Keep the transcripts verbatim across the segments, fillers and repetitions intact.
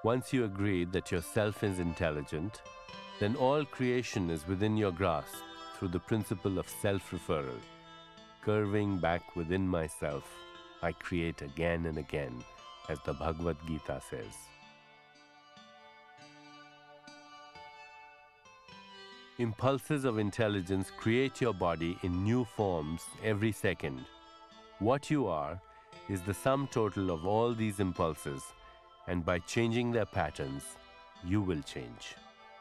Once you agree that yourself is intelligent, then all creation is within your grasp through the principle of self-referral. Curving back within myself, I create again and again, as the Bhagavad Gita says. Impulses of intelligence create your body in new forms every second. What you are is the sum total of all these impulses, and by changing their patterns, you will change.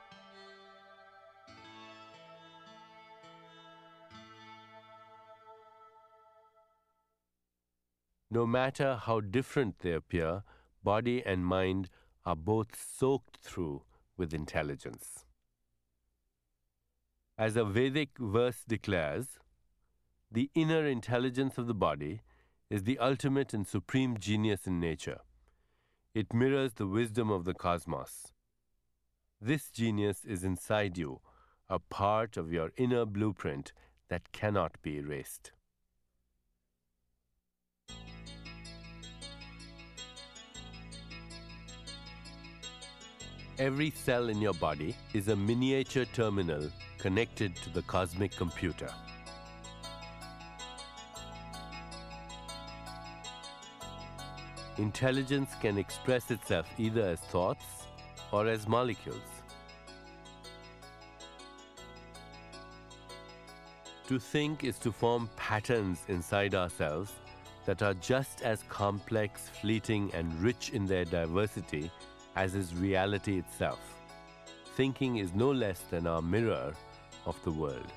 No matter how different they appear, body and mind are both soaked through with intelligence. As a Vedic verse declares, the inner intelligence of the body is the ultimate and supreme genius in nature. It mirrors the wisdom of the cosmos. This genius is inside you, a part of your inner blueprint that cannot be erased. Every cell in your body is a miniature terminal connected to the cosmic computer. Intelligence can express itself either as thoughts or as molecules. To think is to form patterns inside ourselves that are just as complex, fleeting, and rich in their diversity as is reality itself. Thinking is no less than our mirror of the world.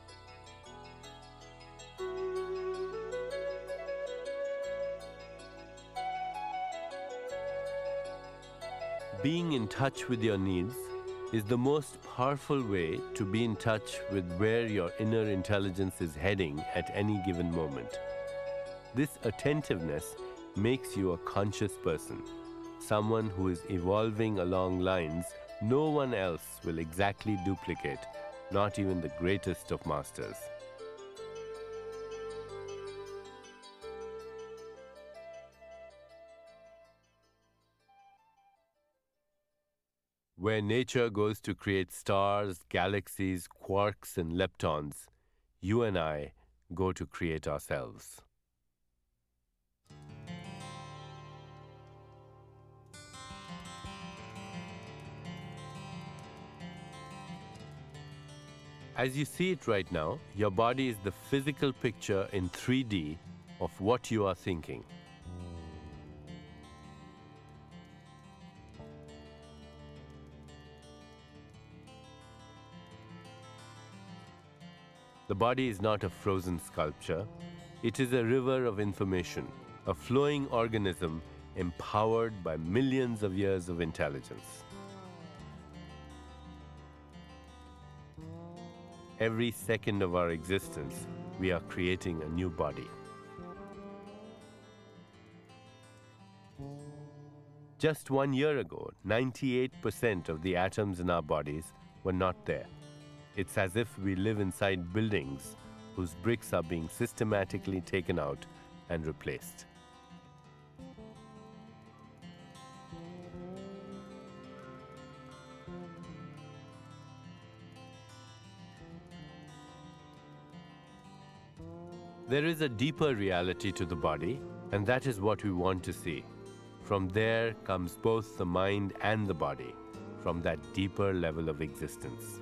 Being in touch with your needs is the most powerful way to be in touch with where your inner intelligence is heading at any given moment. This attentiveness makes you a conscious person, someone who is evolving along lines no one else will exactly duplicate, not even the greatest of masters. Where nature goes to create stars, galaxies, quarks, and leptons, you and I go to create ourselves. As you see it right now, your body is the physical picture in three D of what you are thinking. The body is not a frozen sculpture. It is a river of information, a flowing organism empowered by millions of years of intelligence. Every second of our existence, we are creating a new body. Just one year ago, ninety-eight percent of the atoms in our bodies were not there. It's as if we live inside buildings whose bricks are being systematically taken out and replaced. There is a deeper reality to the body, and that is what we want to see. From there comes both the mind and the body, from that deeper level of existence.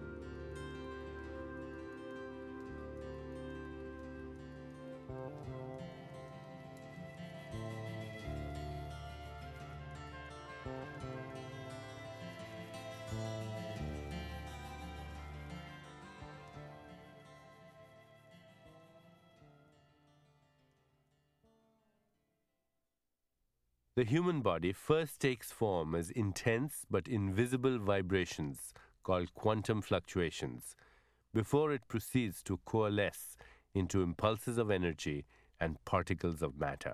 The human body first takes form as intense but invisible vibrations called quantum fluctuations, before it proceeds to coalesce into impulses of energy and particles of matter.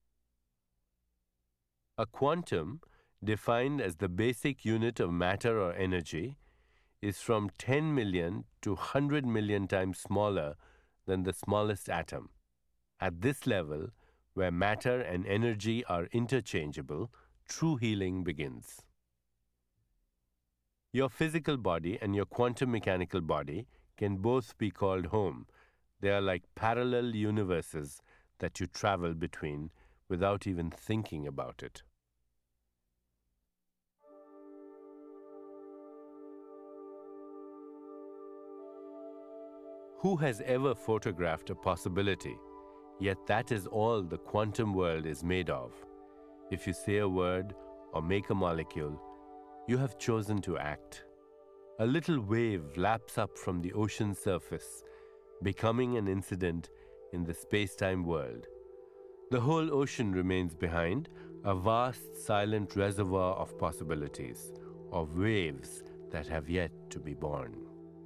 A quantum, defined as the basic unit of matter or energy, is from ten million to one hundred million times smaller than the smallest atom. At this level, where matter and energy are interchangeable, true healing begins. Your physical body and your quantum mechanical body can both be called home. They are like parallel universes that you travel between without even thinking about it. Who has ever photographed a possibility? Yet that is all the quantum world is made of. If you say a word or make a molecule, you have chosen to act. A little wave laps up from the ocean surface, becoming an incident in the space-time world. The whole ocean remains behind, a vast silent reservoir of possibilities, of waves that have yet to be born.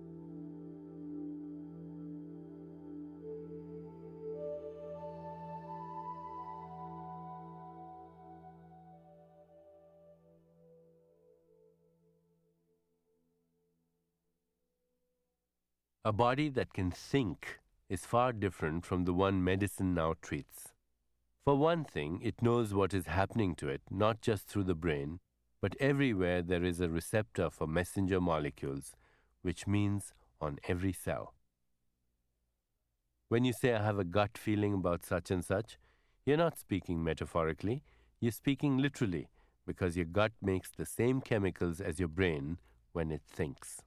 A body that can think is far different from the one medicine now treats. For one thing, it knows what is happening to it, not just through the brain, but everywhere there is a receptor for messenger molecules, which means on every cell. When you say, I have a gut feeling about such and such, you're not speaking metaphorically, you're speaking literally, because your gut makes the same chemicals as your brain when it thinks.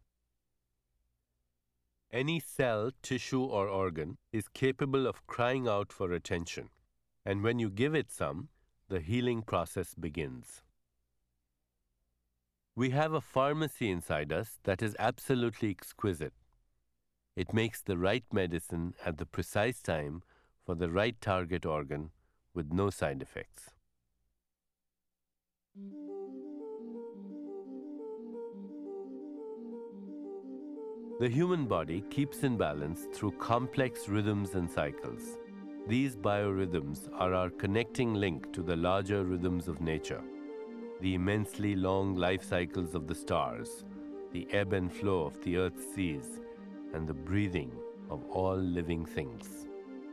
Any cell, tissue, or organ is capable of crying out for attention, and when you give it some, the healing process begins. We have a pharmacy inside us that is absolutely exquisite. It makes the right medicine at the precise time for the right target organ with no side effects. The human body keeps in balance through complex rhythms and cycles. These biorhythms are our connecting link to the larger rhythms of nature, the immensely long life cycles of the stars, the ebb and flow of the Earth's seas, and the breathing of all living things.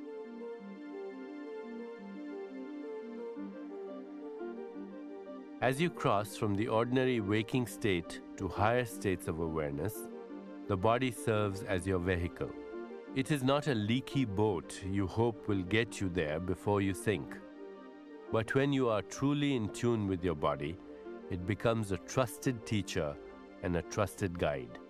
As you cross from the ordinary waking state to higher states of awareness, the body serves as your vehicle. It is not a leaky boat you hope will get you there before you sink. But when you are truly in tune with your body, it becomes a trusted teacher and a trusted guide.